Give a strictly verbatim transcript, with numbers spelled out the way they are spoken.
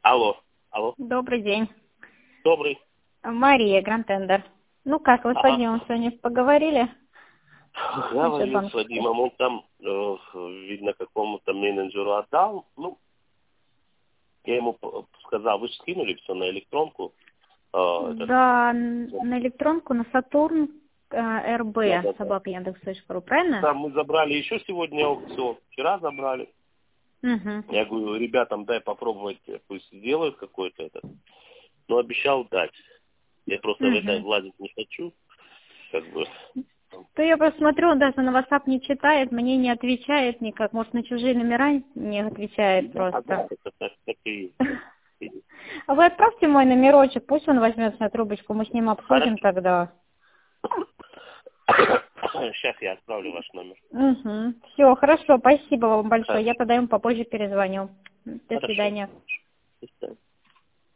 Алло, алло. Добрый день. Добрый. Мария, Гранд-Тендер. Ну как, вы с Ага. Вадимом сегодня поговорили? Говорил банк. с Вадимом, он там, э, видно, какому-то менеджеру отдал. Ну, я ему п- сказал, вы же скинули все на электронку. Э, этот, Да, н- на электронку, на Сатурн, э, РБ, да, да, да. собака Яндекс.ру, правильно? Там мы забрали еще сегодня аукцион. Вчера забрали. Угу. Я говорю, ребятам дай попробовать, пусть сделают какой-то этот. Но обещал дать. Я просто в это Угу. влазить не хочу. Как бы. То я просто смотрю, он даже на WhatsApp не читает, мне не отвечает никак. Может, на чужие номера не отвечает Да, да, просто. это так, так и есть. А вы отправьте мой номерочек, пусть он возьмет на трубочку, мы с ним обсудим Хорошо. тогда. Сейчас я отправлю ваш номер. Угу. Все, хорошо, спасибо вам большое. Хорошо. Я тогда ему попозже перезвоню. До Хорошо. свидания. До свидания.